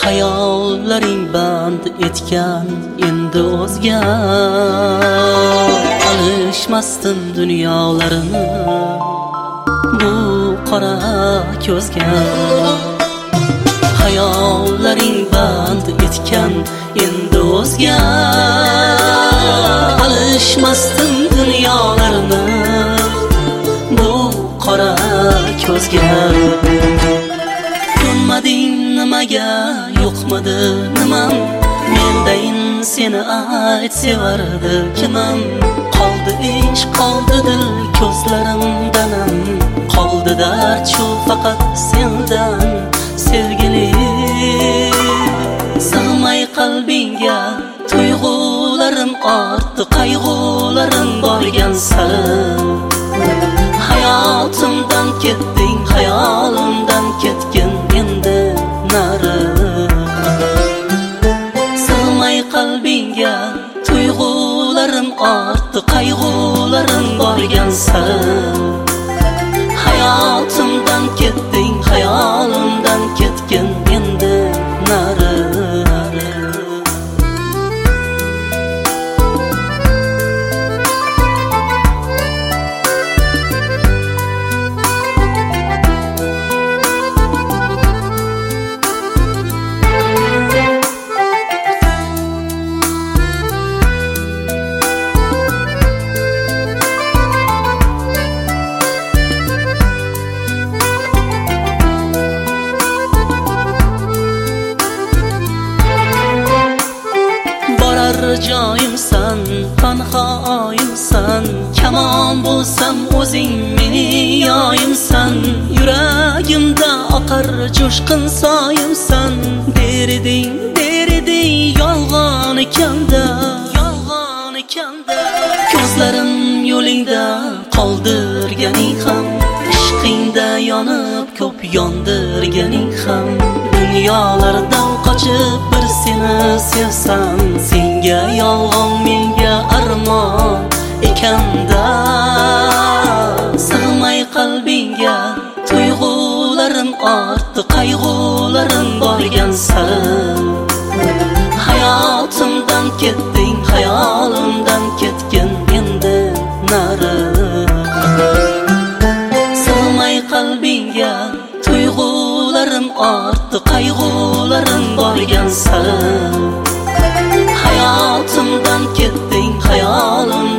Hayollaring band etgan endi o'zga, alishmasdim dunyolarini bu qora ko'zga. Hayollaring band etgan endi o'zga, alishmasdim dunyolarini bu qora ko'zga. Ko'nmading nimaga, yo'qmidi nimam, mendayin seni ayt sevardi kimam. Qoldi ish, qoldi dil ko'zlarimdanam, qoldi dard shu faqat sendan sevgili. Sig'may qalbingga tuyg'ularim ortdi, qayg'ularim borgan sari. Hayotimdan ketding, hayolimdan ketgin endi nari. Sig'may qalbingga tuyg'ularim ortdi, qayg'ularim borgan sari. Hayotimdan ketding, hayolimdan ketgin endi nari. Joyimsan, panhoyimsan, kamon bo'lsam o'zing meni yoyimsan. Yuragimda oqar jo'shqin soyimsan, derding yolg'on ekanda, yolg'on ekanda. Ko'zlarim yo'lingda qoldirganing ham, ishqingda yonib ko'p yondirganing ham. Dunyolardan qochib bir seni sevsam, senga yolg'on menga armon ekanda. Sig'may qalbingga tuyg'ularim ortdi, qayg'ularim borgan sari. Hayotimdan ketding, hayolimdan ketgin endi nari. Sig'may qalbingga tuyg'ularim ortdi, qayg'ularim borgan sari. Hayotimdan ketding, hayolim